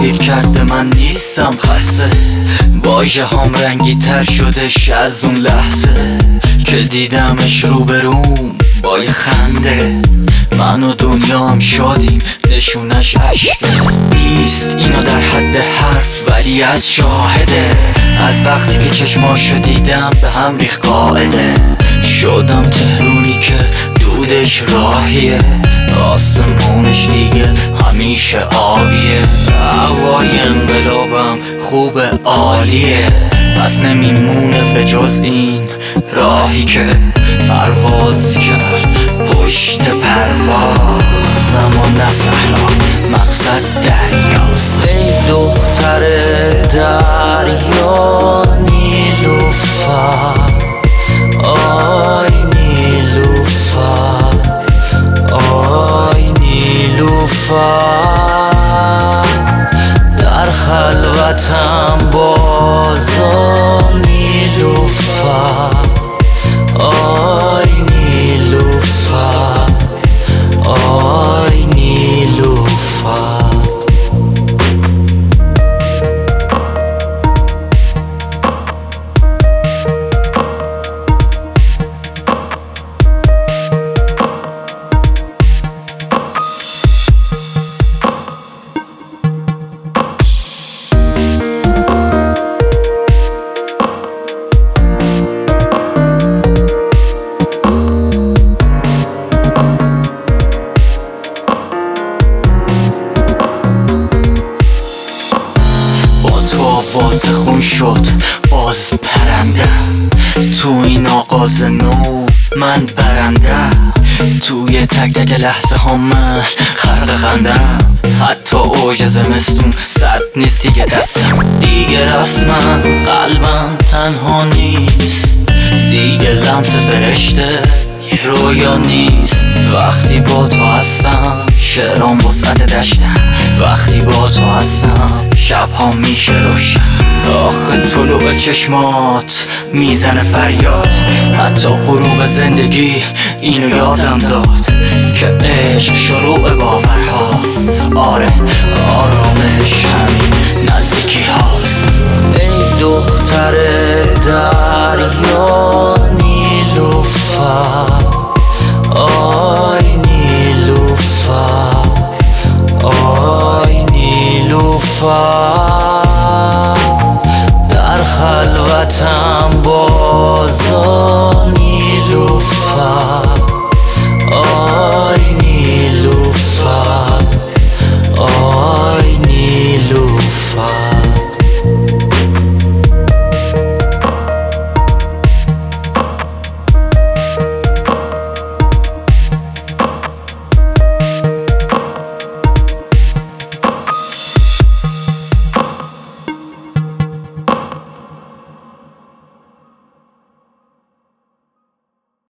تغییر کرده، من نیستم خسته. واژه هم رنگی تر شدش از اون لحظه که دیدمش روبروم با یه خنده. من و دنیام شادیم، نشونش عشقه. نیست اینا در حد حرف ولی از شاهده. از وقتی که چشماشو دیدم به هم ریخ قاعده. شدم تهرونی که دودش راهیه، آسمونش دیگه همیشه آبیه. هوای انقلابم خوب عالیه، پس نمیمونه به جز این راهی که پرواز کرد پشت پروازم و نه صحرا مقصد دریاست. ای دختر دریا نیلوفر، آی نیلوفر، آی نیلوفر، در خلوتم بازا نیلوفر، آی نیلوفر، آی نیلوفر. آواز خون شد باز پرندم، تو این آغاز نو من برندم. توی تک تک لحظه ها من خرق خندم، حتی اوج زمستون سرد نیست دیگه دستم. دیگه رسما قلبم تنها نیست، دیگه لمس فرشته رویا نیست. وقتی با تو هستم شعرام وسعت دشتم، وقتی با تو هستم شبها میشه روشن. آخه طلوع چشمات میزنه فریاد، حتی غروب زندگی اینو یادم داد که عشق شروع باورهاست. آره آرامش همین نزدیکی هاست. ای دختر دریا نیلوفر، آی نیلوفر، آی نیلوفر، در خلوتم بازا نیلوفر،